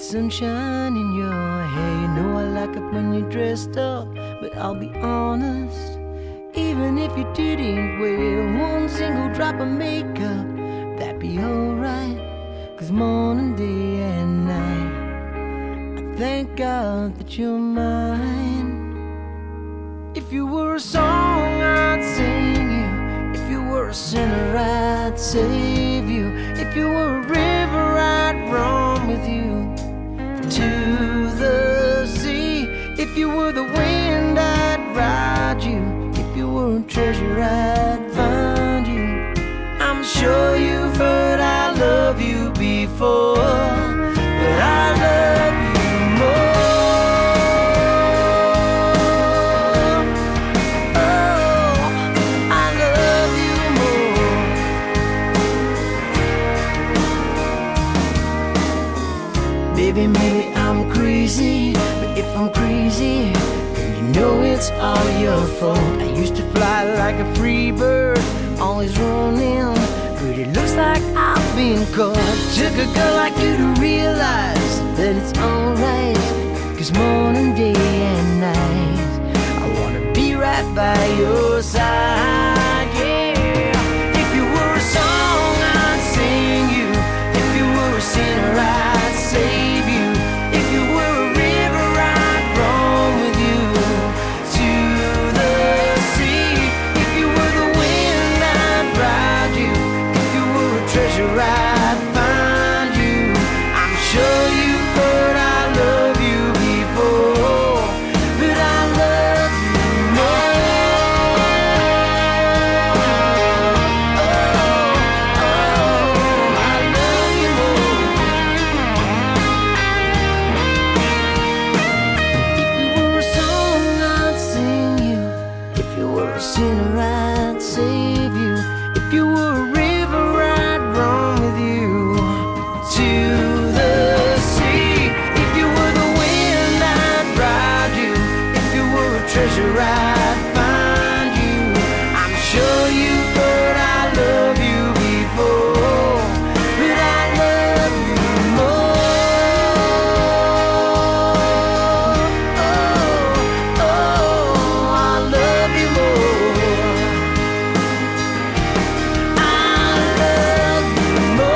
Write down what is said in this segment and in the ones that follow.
sunshine in your hair. You know I like it when you're dressed up, but I'll be honest, even if you didn't wear one single drop of makeup, that'd be alright. 'Cause morning, day and night, I thank God that you're mine. If you were a song, I'd sing you. If you were a sinner, I'd save you. If you were a river, I'd run with you to the sea. If you were the wind, I'd ride you. If you were a treasure, I'd find you. I'm sure you've heard I love you before, but I love you more. Oh, I love you more. Baby, maybe I'm crazy, but if I'm crazy, then you know it's all your fault. I used to fly like a free bird, always running, but it looks like I've been caught. Took a girl like you to realize that it's alright. 'Cause morning, day and night, I wanna be right by your side, yeah. If you were a song, I'd sing you. If you were a sinner, I'd save you. If you were a river, I'd run with you to the sea. If you were the wind, I'd ride you. If you were a treasure, I'd find you. I'm sure you've heard I love you before, but I love you more. Oh, I love you more. If you were a song, I'd sing you. If you were a sinner, I'd save you. If you were a river, I'd run with you to the sea. If you were the wind, I'd ride you. If you were a treasure, I'd find you. I'm sure you've heard I love you before, but I love you more. Oh, I love you more. I love you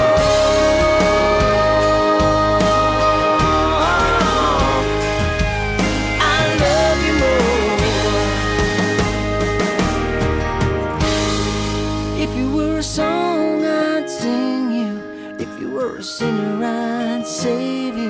more. I love you more. If you were a song, I'd sing you. If you were a sinner, I'd save you.